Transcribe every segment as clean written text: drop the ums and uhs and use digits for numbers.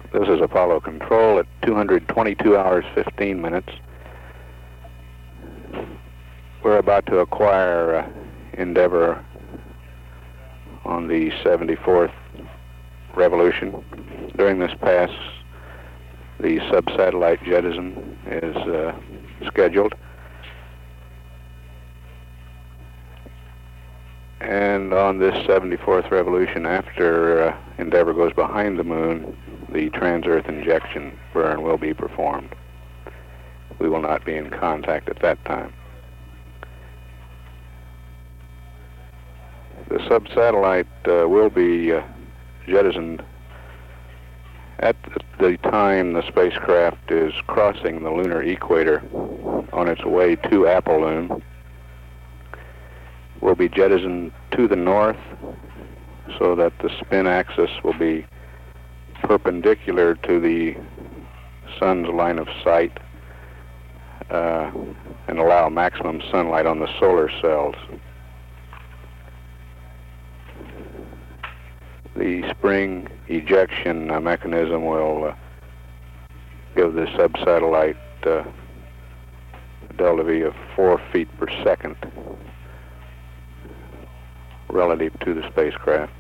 This is Apollo Control at 222 hours 15 minutes. We're about to acquire Endeavour on the 74th revolution. During this pass, the sub-satellite jettison is scheduled. And on this 74th revolution, after Endeavour goes behind the moon, the trans-Earth injection burn will be performed. We will not be in contact at that time. The sub-satellite will be jettisoned at the time the spacecraft is crossing the lunar equator on its way to Apollon. Will be jettisoned to the north so that the spin axis will be perpendicular to the sun's line of sight and allow maximum sunlight on the solar cells. The spring ejection mechanism will give the sub-satellite a delta V of 4 feet per second relative to the spacecraft.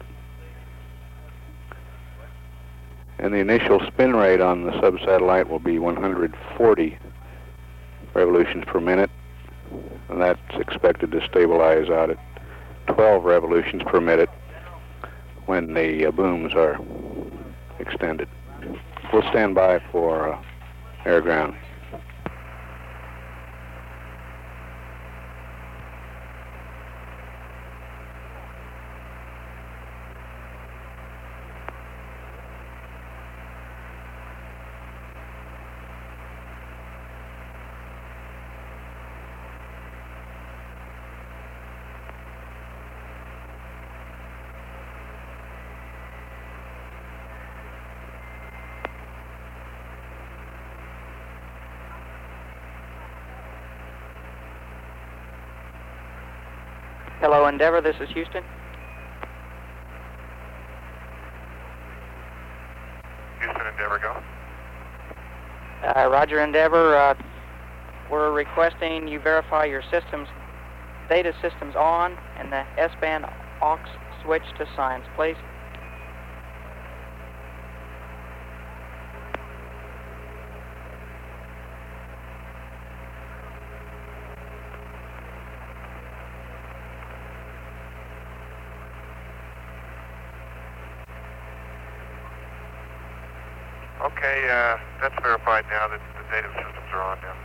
And the initial spin rate on the sub-satellite will be 140 revolutions per minute, and that's expected to stabilize out at 12 revolutions per minute when the booms are extended. We'll stand by for air ground. Hello, Endeavour. This is Houston. Houston, Endeavour, go. Roger, Endeavour. We're requesting you verify your data systems on and the S-band aux switch to science, please. Okay, that's verified now that the data systems are on now.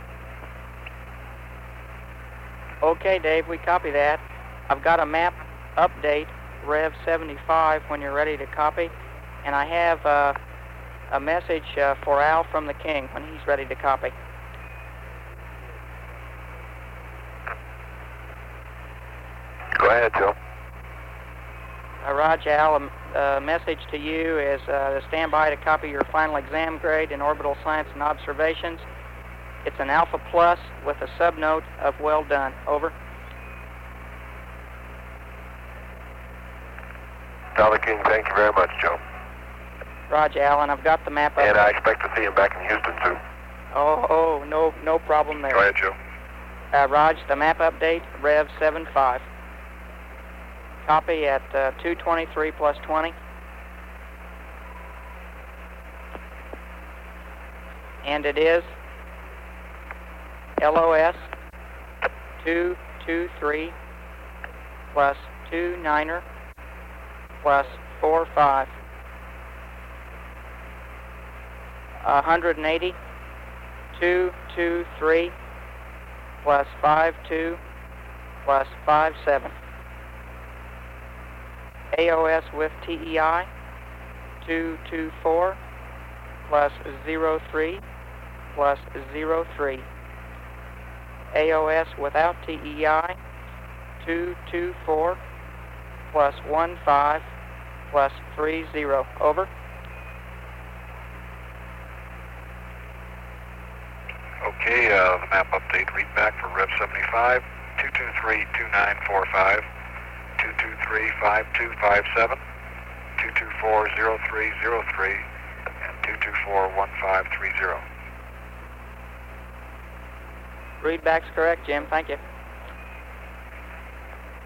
Okay, Dave, we copy that. I've got a map update, Rev 75, when you're ready to copy. And I have a message for Al from the King when he's ready to copy. Go ahead, Joe. Raj, Al, a message to you is to stand by to copy your final exam grade in orbital science and observations. It's an Alpha Plus with a subnote of well done. Over. Dollar King, thank you very much, Joe. Raj, Al, I've got the map up. And I expect to see him back in Houston, too. Oh, no problem there. Go ahead, Joe. Raj, the map update, Rev 75. Copy at 223 plus 20. And it is LOS 223 plus 29er plus 45. 180 223 plus 52 plus 57. AOS with TEI 224 plus 03 plus 03. AOS without TEI 224 plus 15 plus 30. Over. Okay, the map update read back for Rev 75, 223-2945, 223-5257, 224-0303, and 141530. Readback's correct, Jim. Thank you.